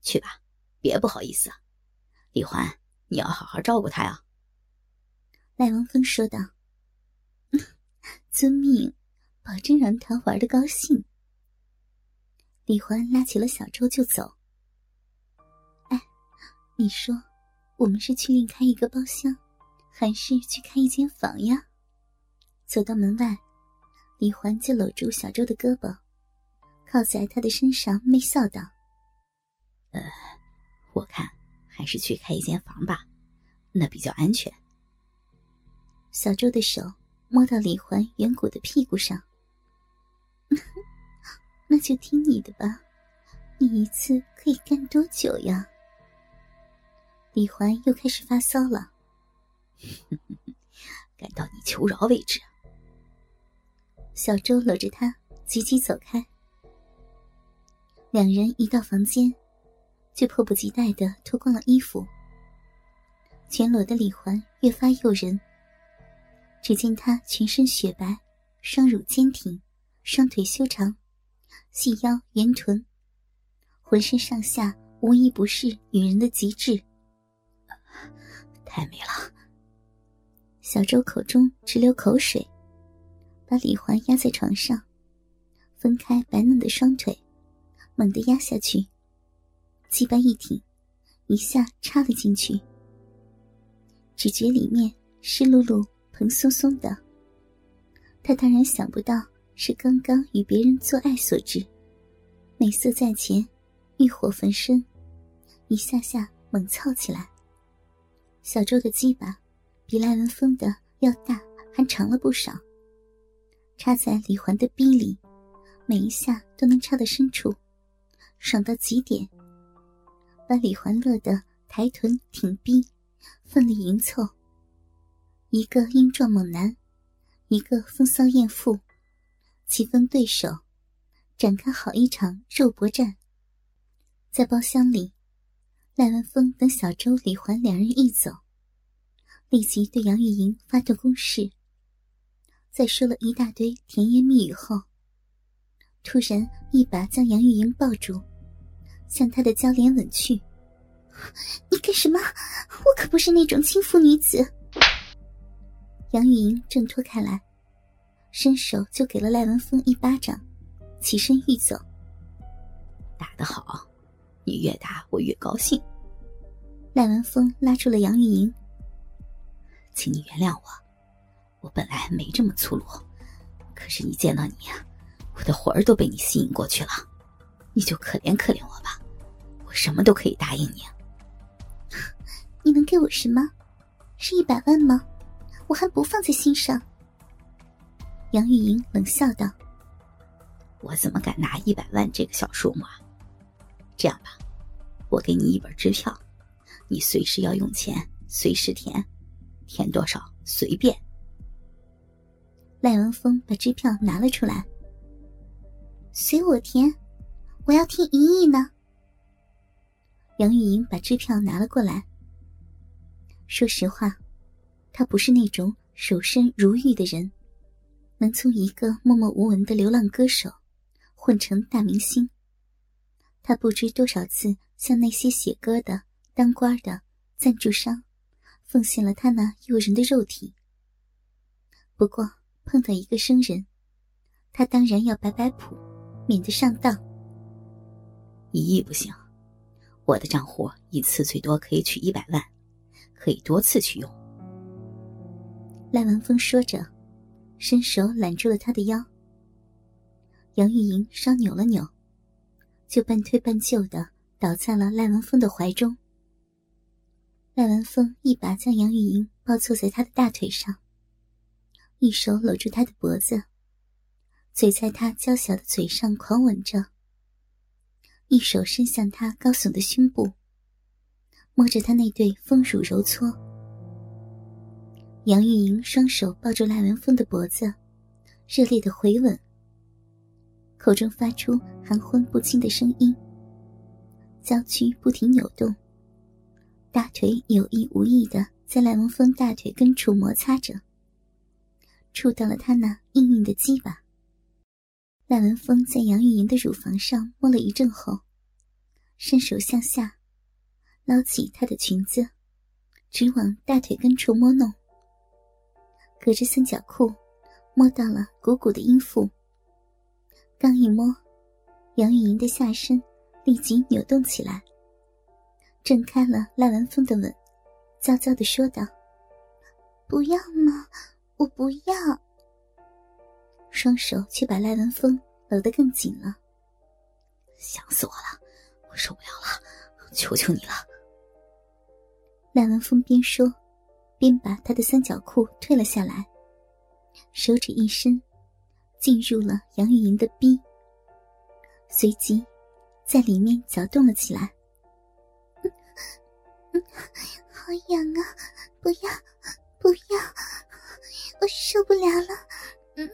去吧，别不好意思啊。李环，你要好好照顾他呀。 赖王峰说道。遵命，保证让他玩得高兴。李环拉起了小周就走。哎，你说我们是去另开一个包厢，还是去开一间房呀？走到门外，李环就搂住小周的胳膊，靠在他的身上媚笑道： 我看还是去开一间房吧，那比较安全。 小周的手摸到李环圆鼓的屁股上。那就听你的吧，你一次可以干多久呀？李环又开始发骚了。 干到你求饶为止。 小周搂着他急急走开。两人一到房间，就迫不及待地脱光了衣服。全裸的李环越发诱人。只见他全身雪白，双乳坚挺，双腿修长，细腰圆臀，浑身上下无一不是女人的极致。 太美了。 小周口中直流口水，把李环压在床上，分开白嫩的双腿，猛地压下去，鸡巴一挺，一下插了进去。只觉里面湿漉漉蓬松松的，他当然想不到是刚刚与别人做爱所致，美色在前，欲火焚身，一下下猛操起来。小周的鸡巴比赖文峰的要大还长了不少，插在李环的逼里，每一下都能插到深处，爽到极点，把李环乐得抬臀挺逼，奋力迎凑。一个英壮猛男，一个风骚艳妇，棋逢对手，展开好一场肉搏战。在包厢里，赖文峰等小周、李环两人一走，立即对杨玉莹发动攻势。在说了一大堆甜言蜜语后，突然一把将杨玉莹抱住，向她的娇脸吻去。你干什么？我可不是那种轻浮女子。杨玉莹挣脱开来，伸手就给了赖文峰一巴掌，起身欲走。 打得好，你越打我越高兴。 赖文峰拉住了杨玉莹。 请你原谅我，我本来没这么粗鲁，可是你见到你呀，我的魂儿都被你吸引过去了。你就可怜可怜我吧，我什么都可以答应你。 你能给我什么？是100万吗？我还不放在心上。杨玉莹冷笑道。 我怎么敢拿100万这个小数目啊？这样吧，我给你一本支票，你随时要用钱随时填，填多少随便。 赖文峰把支票拿了出来。随我填，我要填1亿呢。杨玉莹把支票拿了过来。说实话，她不是那种守身如玉的人，能从一个默默无闻的流浪歌手混成大明星。她不知多少次向那些写歌的、当官的、赞助商奉献了她那诱人的肉体。不过碰到一个生人，她当然要摆摆谱，免得上当。 1亿不行，我的账户一次最多可以取100万，可以多次取用。 赖文峰说着，伸手揽住了他的腰。杨玉莹稍扭了扭，就半推半就地倒在了赖文峰的怀中。赖文峰一把将杨玉莹抱坐在他的大腿上，一手搂住他的脖子，嘴在他娇小的嘴上狂吻着，一手伸向他高耸的胸部，摸着他那对丰乳揉搓。杨玉莹双手抱住赖文峰的脖子，热烈的回吻，口中发出含混不清的声音，娇躯不停扭动，大腿有意无意地在赖文峰大腿根处摩擦着，触到了他那硬硬的鸡巴。赖文峰在杨玉莹的乳房上摸了一阵后， 伸手向下捞起她的裙子，直往大腿根处摸弄，隔着三角裤摸到了鼓鼓的阴腹。刚一摸，杨玉莹的下身立即扭动起来，挣开了赖文峰的吻，娇娇地说道：“不要嘛，我不要。”双手却把赖文峰搂得更紧了。 想死我了，我受不了了，求求你了。 赖文峰边说边把他的三角裤退了下来，手指一伸进入了杨玉莹的逼，随即在里面搅动了起来。好痒啊，不要不要，我受不了了。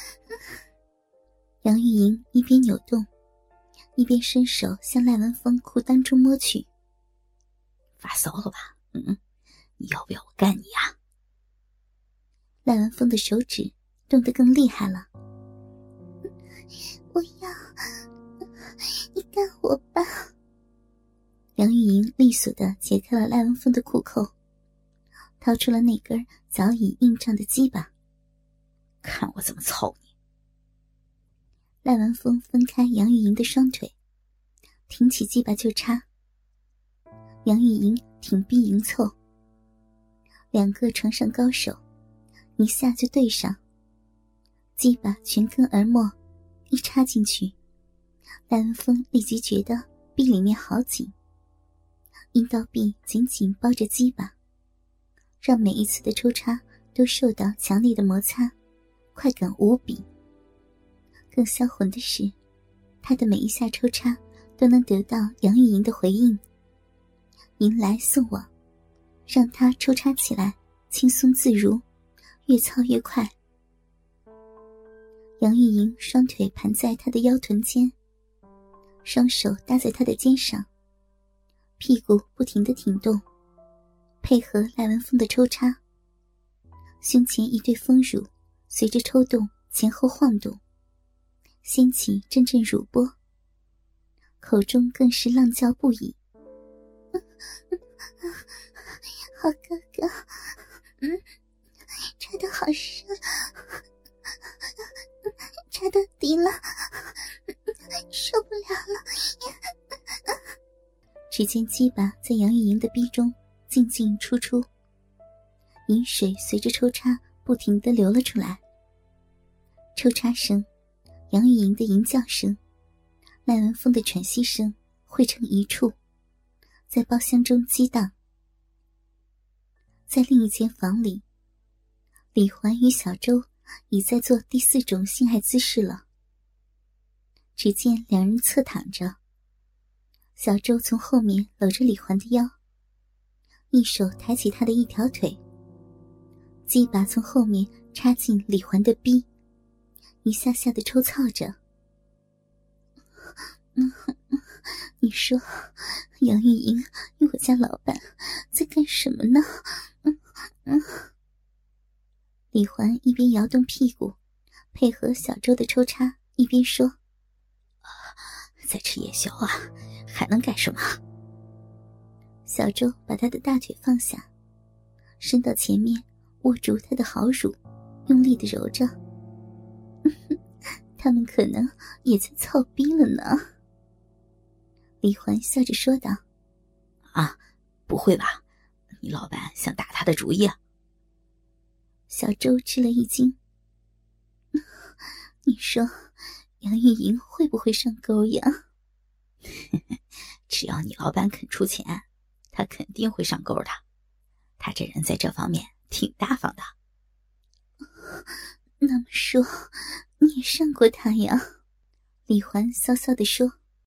杨玉莹一边扭动一边伸手向赖文峰裤裆中摸去。 发骚了吧？你要不要我干你啊？ 赖文峰的手指动得更厉害了。不要，你干我吧。杨玉莹利索地解开了赖文峰的裤扣，掏出了那根早已硬胀的鸡巴。 看我怎么操你！ 赖文峰分开杨玉莹的双腿，挺起鸡巴就插。杨玉莹挺臂迎凑，两个床上高手一下就对上，鸡巴全根而没，一插进去，赖文峰立即觉得臂里面好紧，阴道壁紧紧包着鸡巴，让每一次的抽插都受到强烈的摩擦，快感无比。更销魂的是，他的每一下抽插都能得到杨玉莹的回应，迎来送往，让他抽插起来轻松自如，越操越快。杨玉莹双腿盘在他的腰臀间，双手搭在他的肩上，屁股不停地挺动，配合赖文峰的抽插。胸前一对丰乳随着抽动前后晃动，掀起阵阵乳波，口中更是浪叫不已。好哥哥，插得好深，插到底了，受不了了。只见鸡巴在杨玉莹的逼中进进出出，饮水随着抽插不停地流了出来。抽插声，杨玉莹的吟叫声，赖文峰的喘息声汇成一处，在包厢中激荡。在另一间房里，李环与小周已在做第4种性爱姿势了。只见两人侧躺着，小周从后面搂着李环的腰，一手抬起他的一条腿，鸡巴从后面插进李环的逼，一下下的抽操着。你说杨玉莹与我家老板在干什么呢？李环一边摇动屁股配合小周的抽插，一边说： 在吃夜宵啊，还能干什么？ 小周把他的大腿放下，伸到前面握住他的好乳，用力地揉着。他们可能也在操逼了呢。李环笑着说道： 啊，不会吧，你老板想打他的主意啊？ 小周吃了一惊。你说杨玉莹会不会上钩呀？ 只要你老板肯出钱，他肯定会上钩的。他这人在这方面挺大方的。 那么说你也上过他呀？李环骚骚地说。